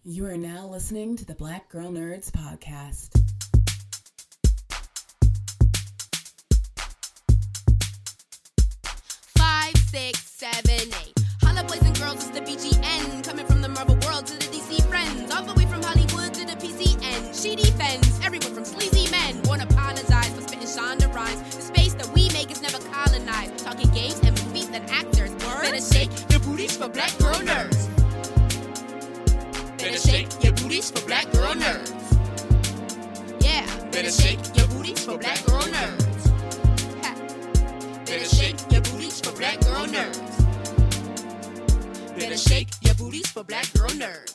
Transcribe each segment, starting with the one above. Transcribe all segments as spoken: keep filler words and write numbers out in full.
You are now listening to the Black Girl Nerds podcast. Five, six, seven, eight. Holla boys and girls, it's the B G N. Coming from the Marvel world to the D C friends. All the way from Hollywood to the P C N. She defends everyone from sleazy men. Won't apologize for spitting Shonda rhymes. The space that we make is never colonized. Talking games and movies and actors. Better shake your booties for Black Girl Nerds. Better shake your booties for Black Girl Nerds. Yeah, better shake your booties for Black Girl Nerds. Ha. Better shake your booties for Black Girl Nerds. Better shake your booties for Black Girl Nerds.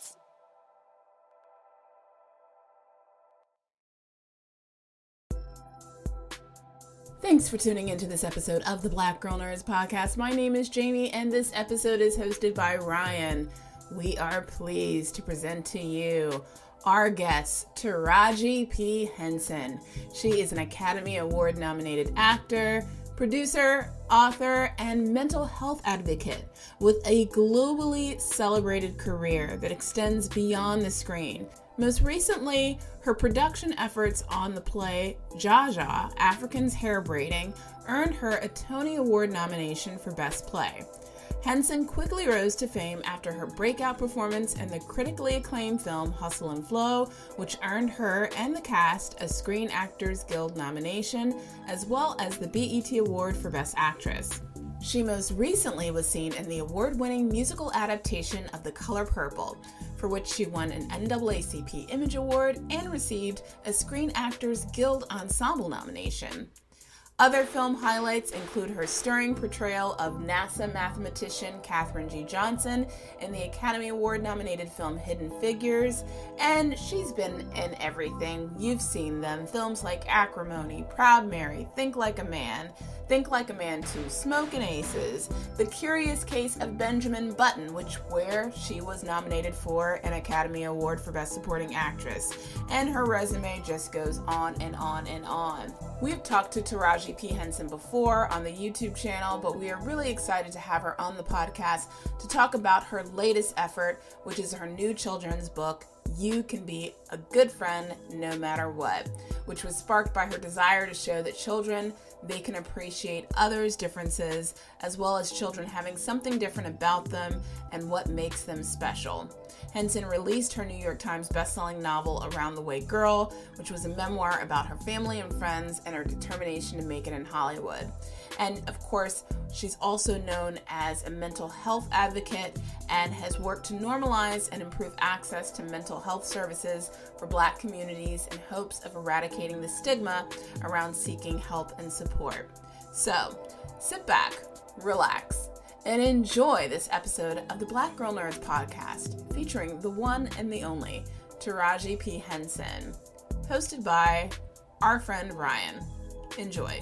Thanks for tuning into this episode of the Black Girl Nerds podcast. My name is Jamie, and this episode is hosted by Ryan. We are pleased to present to you our guest, Taraji P. Henson. She is an Academy Award nominated actor, producer, author, and mental health advocate with a globally celebrated career that extends beyond the screen. Most recently, her production efforts on the play Jaja, Africans Hair Braiding, earned her a Tony Award nomination for Best Play. Henson quickly rose to fame after her breakout performance in the critically acclaimed film Hustle and Flow, which earned her and the cast a Screen Actors Guild nomination, as well as the B E T Award for Best Actress. She most recently was seen in the award-winning musical adaptation of The Color Purple, for which she won an N double A C P Image Award and received a Screen Actors Guild Ensemble nomination. Other film highlights include her stirring portrayal of NASA mathematician Katherine G. Johnson in the Academy Award-nominated film Hidden Figures, and she's been in everything. You've seen them. Films like Acrimony, Proud Mary, Think Like a Man, Think Like a Man two, Smokin' Aces, The Curious Case of Benjamin Button, which where she was nominated for an Academy Award for Best Supporting Actress. And her resume just goes on and on and on. We've talked to Taraji P. Henson before on the YouTube channel, but we are really excited to have her on the podcast to talk about her latest effort, which is her new children's book, You Can Be a Good Friend No Matter What, which was sparked by her desire to show that children, they can appreciate others' differences, as well as children having something different about them and what makes them special. Henson released her New York Times bestselling novel Around the Way Girl, which was a memoir about her family and friends and her determination to make it in Hollywood. And of course, she's also known as a mental health advocate and has worked to normalize and improve access to mental health services for Black communities in hopes of eradicating the stigma around seeking help and support. So, sit back, relax, and enjoy this episode of the Black Girl Nerds podcast, featuring the one and the only Taraji P. Henson, hosted by our friend Ryan. Enjoy.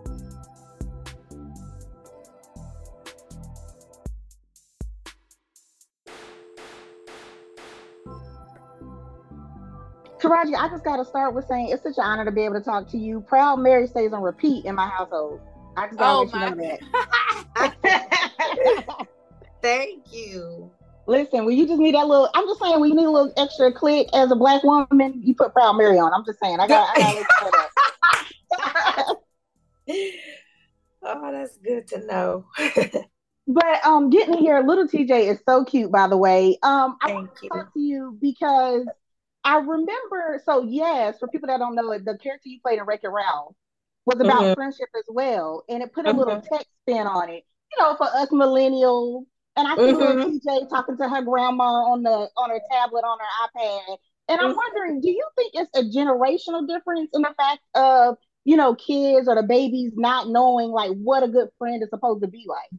Taraji, I just got to start with saying it's such an honor to be able to talk to you. Proud Mary stays on repeat in my household. I just got to oh let you know that. Thank you. Listen, when you just need that little, I'm just saying, when you need a little extra click as a Black woman, you put Proud Mary on. I'm just saying, I got to let you know that. Oh, that's good to know. But um, getting here, little T J is so cute, by the way. Um, I Thank want to you. talk to you because I remember, so yes, for people that don't know it, the character you played in Wreck-It Ralph was about Mhm. friendship as well. And it put a Mhm. little tech spin on it, you know, for us millennials. And I see little Mhm. T J talking to her grandma on the on her tablet, on her iPad. And I'm Mhm. wondering, do you think it's a generational difference in the fact of, you know, kids or the babies not knowing like what a good friend is supposed to be like?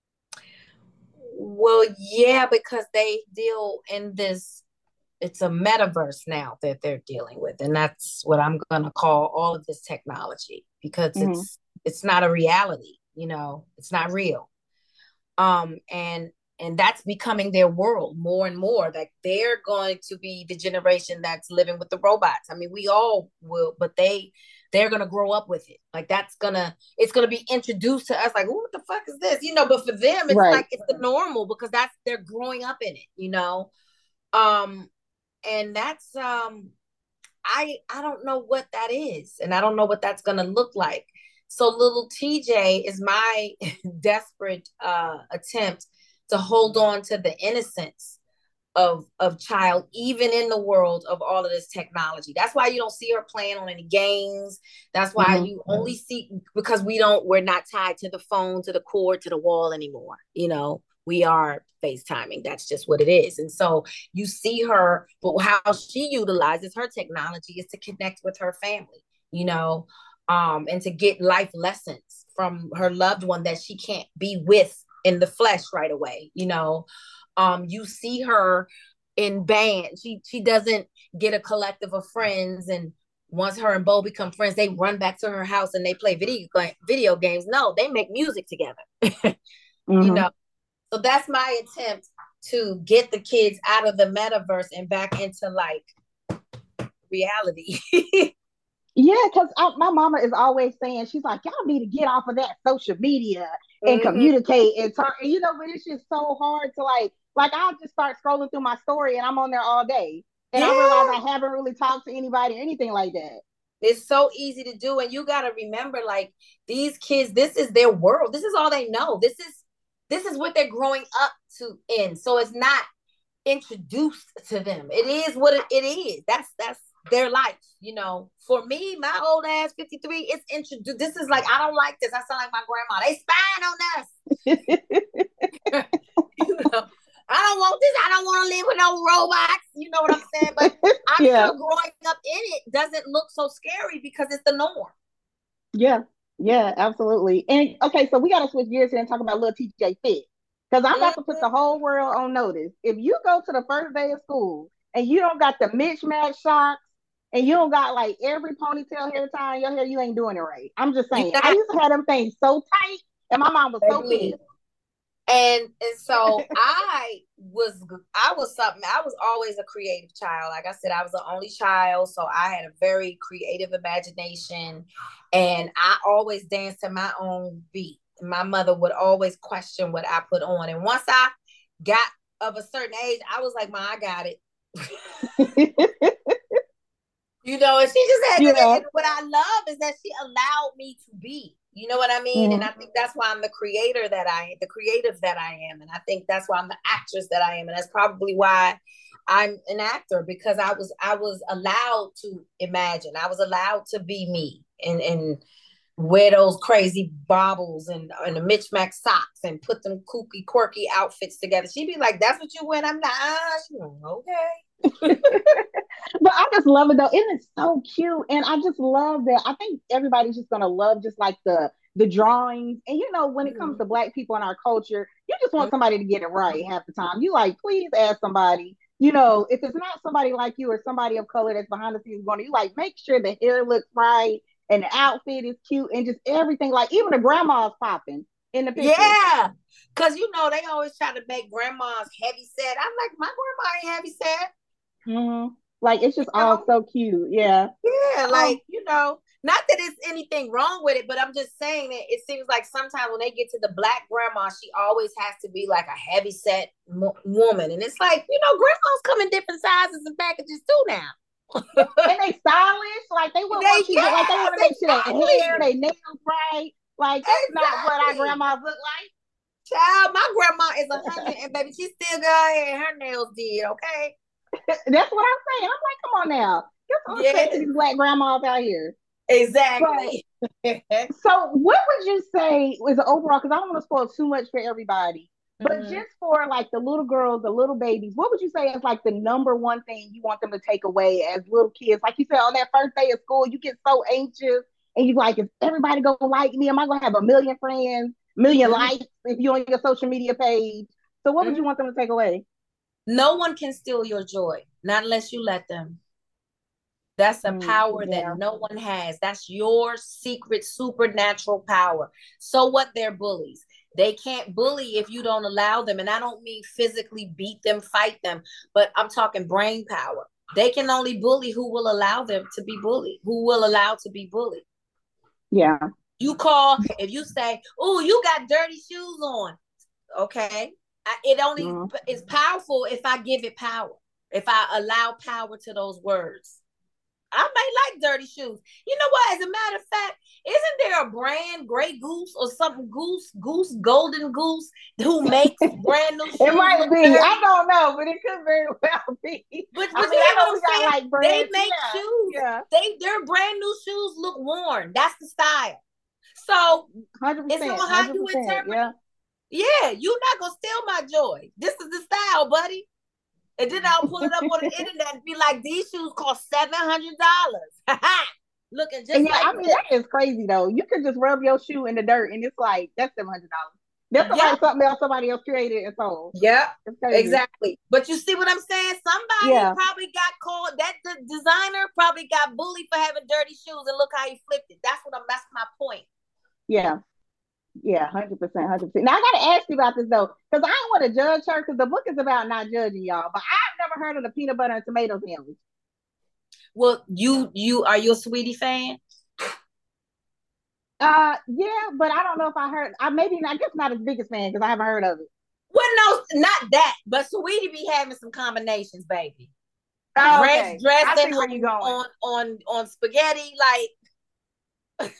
Well, yeah, because they deal in this, it's a metaverse now that they're dealing with. And that's what I'm going to call all of this technology, because Mhm. it's it's not a reality, you know, it's not real. Um, and and that's becoming their world more and more. Like they're going to be the generation that's living with the robots. I mean, we all will, but they they're gonna grow up with it. Like that's gonna it's gonna be introduced to us. Like, what the fuck is this? You know. But for them, it's Right. like it's the normal because that's they're growing up in it. You know. Um, and that's um I I don't know what that is, and I don't know what that's gonna look like. So little T J is my desperate uh, attempt to hold on to the innocence of of child, even in the world of all of this technology. That's why you don't see her playing on any games. That's why mm-hmm. you only see, because we don't we're not tied to the phone, to the cord, to the wall anymore. You know, we are FaceTiming. That's just what it is. And so you see her, but how she utilizes her technology is to connect with her family, you know, um, and to get life lessons from her loved one that she can't be with in the flesh right away, you know. Um, you see her in band. She she doesn't get a collective of friends, and once her and Bo become friends, they run back to her house and they play video video games. No, they make music together. mm-hmm. You know, so that's my attempt to get the kids out of the metaverse and back into like reality. Yeah, because my mama is always saying, she's like, y'all need to get off of that social media and mm-hmm. communicate and talk. And, you know, but it's just so hard to like, like I'll just start scrolling through my story and I'm on there all day. And yeah. I realize I haven't really talked to anybody or anything like that. It's so easy to do. And you got to remember, like, these kids, this is their world. This is all they know. This is, this is what they're growing up to in. So it's not introduced to them. It is what it, it is. That's, that's, their life, you know. For me, my old ass fifty-three, it's introduced. This is like, I don't like this. I sound like my grandma. They spying on us. You know, I don't want this. I don't want to live with no robots. You know what I'm saying? But I'm yeah. still growing up in it. Doesn't look so scary because it's the norm. Yeah, yeah, absolutely. And okay, so we got to switch gears here and talk about little T J Fit, because I'm about mm-hmm. to put the whole world on notice. If you go to the first day of school and you don't got the mismatch socks, and you don't got like every ponytail hair tie in your hair, you ain't doing it right. I'm just saying. I used to have them things so tight, and my mom was so pissed. And and so I was I was something. I was always a creative child. Like I said, I was the only child, so I had a very creative imagination, and I always danced to my own beat. My mother would always question what I put on, and once I got of a certain age, I was like, "Ma, I got it." You know, and she just had yeah. to, what I love is that she allowed me to be, you know what I mean? Mm-hmm. And I think that's why I'm the creator that I am, the creative that I am. And I think that's why I'm the actress that I am. And that's probably why I'm an actor, because I was, I was allowed to imagine. I was allowed to be me and, and wear those crazy baubles and, and the mismatched socks and put them kooky, quirky outfits together. She'd be like, that's what you wear? And I'm like, ah, she goes, okay. But I just love it though. It is so cute. And I just love that. I think everybody's just gonna love just like the the drawings. And you know, when it comes to Black people in our culture, you just want somebody to get it right half the time. You like, please ask somebody, you know, if it's not somebody like you or somebody of color that's behind the scenes going to, you like make sure the hair looks right and the outfit is cute and just everything. Like even the grandma's popping in the picture. Yeah. Cause you know, they always try to make grandmas heavy set. I'm like, my grandma ain't heavy set. Mm-hmm. Like it's just you all know? So cute. Yeah. Yeah. Like, um, you know, not that it's anything wrong with it, but I'm just saying that it seems like sometimes when they get to the Black grandma, she always has to be like a heavy set mo- woman. And it's like, you know, grandmas come in different sizes and packages too now. And they stylish. Like they want to yeah, like they want to make sure their hair, they nails right. Like that's exactly. Not what our grandmas look like. Child, my grandma is a hundred and baby, she still got her hair and her nails did, okay? That's what I'm saying. I'm like, come on now. Get some respect yes. to these Black grandmas out here. Exactly. But, so what would you say is overall, because I don't want to spoil too much for everybody, but mm-hmm. just for like the little girls, the little babies, what would you say is like the number one thing you want them to take away as little kids? Like you said, on that first day of school, you get so anxious and you like, is everybody gonna like me? Am I gonna have a million friends, million mm-hmm. likes if you're on your social media page? So what mm-hmm. would you want them to take away? No one can steal your joy, not unless you let them. That's a mm, power yeah. that no one has. That's your secret supernatural power. So what? They're bullies. They can't bully if you don't allow them. And I don't mean physically beat them, fight them, but I'm talking brain power. They can only bully who will allow them to be bullied, who will allow to be bullied. Yeah. You call, if you say, oh, you got dirty shoes on. Okay. I, it only mm. is powerful if I give it power. if I allow power to those words. I may like dirty shoes. You know what? As a matter of fact, isn't there a brand, Grey Goose or something, Goose, Goose, Golden Goose, who makes brand new shoes? It might look be. dirty? I don't know, but it could very well be. But, I but mean, you I know know what we I'm got saying? like They brands. make Yeah. shoes. Yeah. They their brand new shoes look worn. That's the style. So one hundred percent. it's on how you interpret. Yeah. Yeah, you're not gonna steal my joy. This is the style, buddy. And then I'll pull it up on the internet and be like, these shoes cost seven hundred dollars. Looking just And yeah, like I mean, this. that is crazy though. You could just rub your shoe in the dirt and it's like, that's seven hundred dollars. That's Yeah. like something else somebody else created and sold. Yeah, It's crazy. exactly. But you see what I'm saying? Somebody Yeah. probably got called, that the designer probably got bullied for having dirty shoes, and look how he flipped it. That's what I'm, that's my point. Yeah. Yeah, one hundred percent, one hundred percent. Now, I got to ask you about this, though, because I don't want to judge her, because the book is about not judging y'all, but I've never heard of the peanut butter and tomato sandwich. Well, you, you, are you a Sweetie fan? Uh, yeah, but I don't know if I heard, I maybe, I guess not as big as fan, because I haven't heard of it. Well, no, not that, but Sweetie be having some combinations, baby. Oh, Dress, okay. I dressed see in where you on, going. on, on, on spaghetti, like,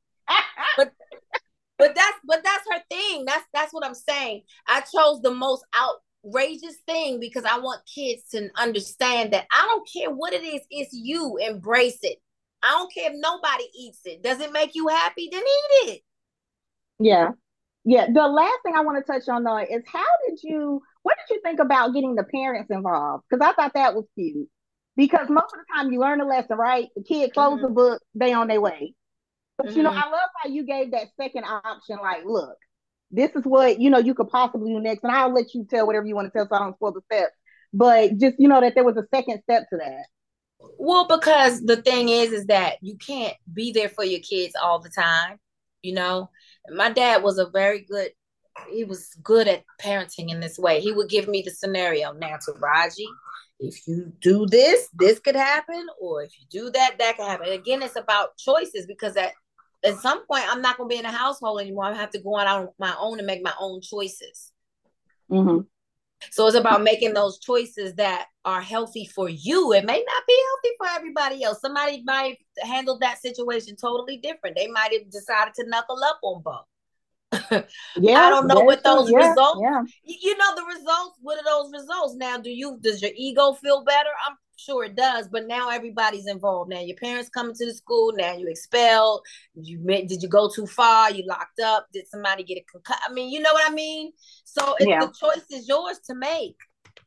but but that's but that's her thing. That's that's what I'm saying. I chose the most outrageous thing because I want kids to understand that I don't care what it is, it's you. Embrace it. I don't care if nobody eats it. Does it make you happy? Then eat it. Yeah. Yeah. The last thing I want to touch on though is how did you, what did you think about getting the parents involved? Because I thought that was cute. Because most of the time you learn a lesson, right? The kid closes Mhm. the book, they on their way. But you know, Mhm. I love how you gave that second option, like, look, this is what you know you could possibly do next, and I'll let you tell whatever you want to tell, so I don't spoil the steps. But just you know that there was a second step to that. Well, because the thing is, is that you can't be there for your kids all the time. You know, my dad was a very good, he was good at parenting in this way. He would give me the scenario. Now, Taraji, if you do this, this could happen. Or if you do that, that could happen. And again, it's about choices because at, at some point, I'm not going to be in a household anymore. I have to go out on my own and make my own choices. Mm-hmm. So it's about making those choices that are healthy for you. It may not be healthy for everybody else. Somebody might handle that situation totally different. They might have decided to knuckle up on both. Yeah, I don't know what those yeah, results. Yeah. You know the results. What are those results? Now, do you does your ego feel better? I'm sure it does. But now everybody's involved. Now your parents coming to the school. Now you expelled. You did you go too far? You locked up. Did somebody get a concussion? I mean, you know what I mean. So it's, yeah. the choice is yours to make.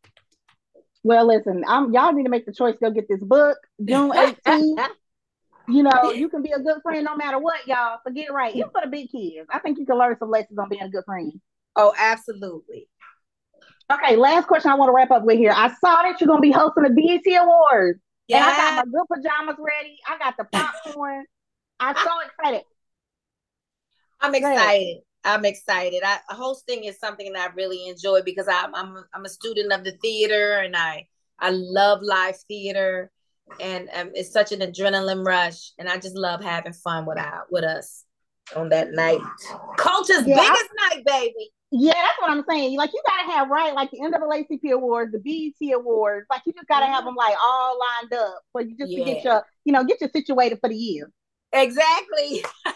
Well, listen, I'm y'all need to make the choice. Go get this book, June eighteenth. You know, you can be a good friend no matter what, y'all. So get it right. Even for the big kids, I think you can learn some lessons on being a good friend. Oh, absolutely. Okay, last question I want to wrap up with here. I saw that you're going to be hosting the B E T Awards. Yeah. And I got my good pajamas ready. I got the popcorn. I'm so excited. I'm excited. I'm excited. I, hosting is something that I really enjoy because I'm I'm I'm a student of the theater and I I love live theater. And um, it's such an adrenaline rush, and I just love having fun with our, with us on that night. Culture's yeah, biggest I, night, baby. Yeah, that's what I'm saying. Like you gotta have right, like the N double A C P Awards, the B E T Awards. Like you just gotta mm-hmm. have them like all lined up for you just yeah. to get your, you know, get you situated for the year. Exactly. um,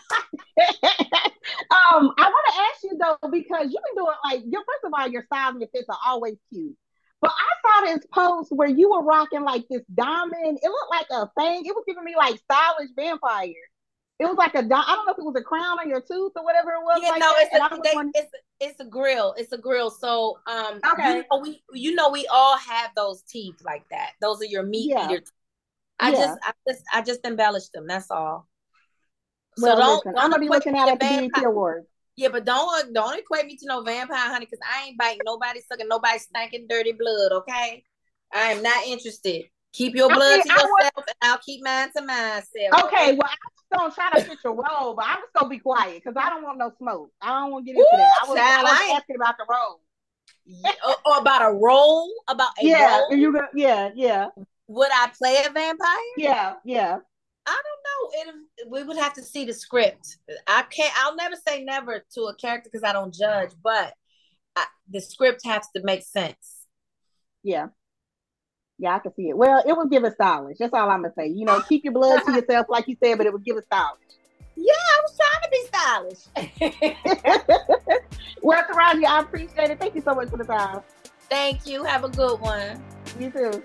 I want to ask you though because you've been doing like your first of all, your styles and your fits are always cute. But I saw this post where you were rocking like this diamond. It looked like a thing. It was giving me like stylish vampire. It was like a, I don't know if it was a crown on your tooth or whatever it was. Yeah, like no, that. it's a, they, wondering... it's a, it's a grill. It's a grill. So, um, okay, you know, we, you know, we all have those teeth like that. Those are your meat yeah. eater teeth. I yeah. just, I just, I just embellished them. That's all. Well, so don't, listen, don't I'm gonna be looking out at the B E T Awards. Yeah, but don't don't equate me to no vampire, honey, because I ain't biting nobody, sucking nobody, stinking dirty blood. Okay, I am not interested. Keep your blood I mean, to yourself, was... and I'll keep mine to myself. Okay, well, I'm just gonna try to fit your role, but I'm just gonna be quiet because I don't want no smoke. I don't want to get into Ooh, that. I was, child, I was I asking about the role. Yeah, or, or about a role, about a yeah, role. You go, yeah, yeah. Would I play a vampire? Yeah, yeah. I don't know. It, we would have to see the script. I can't. I'll never say never to a character because I don't judge, but I, the script has to make sense. Yeah. Yeah, I can see it. Well, it will give us stylish. That's all I'm gonna say. You know, keep your blood to yourself, like you said, but it will give us stylish. Yeah, I was trying to be stylish. Well, Taraji, I appreciate it. Thank you so much for the time. Thank you. Have a good one. You too.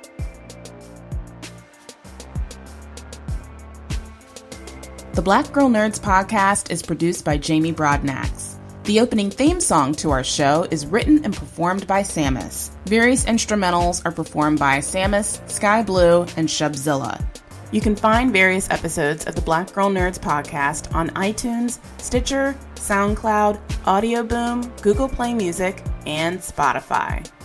The Black Girl Nerds podcast is produced by Jamie Broadnax. The opening theme song to our show is written and performed by Samus. Various instrumentals are performed by Samus, Sky Blue, and Shubzilla. You can find various episodes of the Black Girl Nerds podcast on iTunes, Stitcher, SoundCloud, Audio Boom, Google Play Music, and Spotify.